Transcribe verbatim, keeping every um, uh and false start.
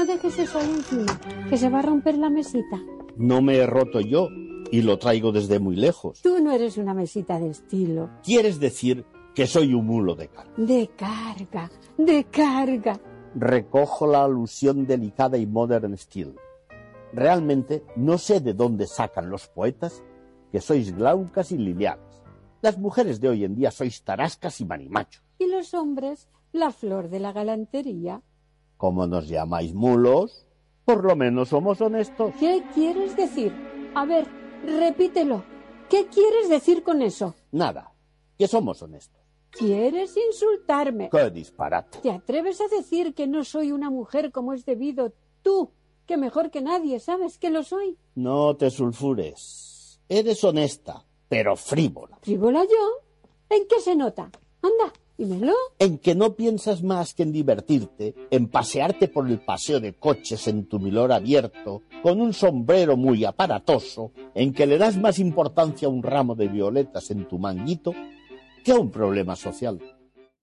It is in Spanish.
No dejes eso ahí encima, que se va a romper la mesita. No me he roto yo y lo traigo desde muy lejos. Tú no eres una mesita de estilo. ¿Quieres decir que soy un mulo de carga? De carga, de carga. Recojo la alusión delicada y modern style. Realmente no sé de dónde sacan los poetas que sois glaucas y lineales. Las mujeres de hoy en día sois tarascas y marimachos. Y los hombres, la flor de la galantería. Como nos llamáis mulos, por lo menos somos honestos. ¿Qué quieres decir? A ver, repítelo. ¿Qué quieres decir con eso? Nada, que somos honestos. ¿Quieres insultarme? ¡Qué disparate! ¿Te atreves a decir que no soy una mujer como es debido? Tú, que mejor que nadie sabes que lo soy. No te sulfures. Eres honesta, pero frívola. ¿Frívola yo? ¿En qué se nota? Anda, dímelo. En que no piensas más que en divertirte, en pasearte por el paseo de coches en tu milor abierto, con un sombrero muy aparatoso, en que le das más importancia a un ramo de violetas en tu manguito que a un problema social.